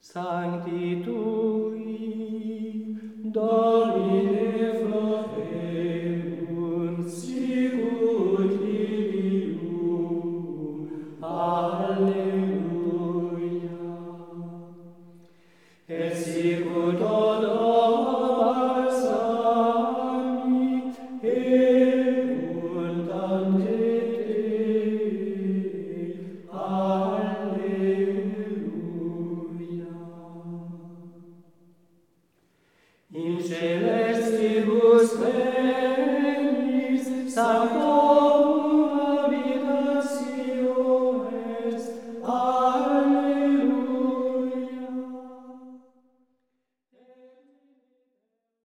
Sancti tui, Domine florebunt, sicut ilium. Alleluia. Et sicut odor balsami, erunt ante te. Alleluia. In celestibus regnis, Sancto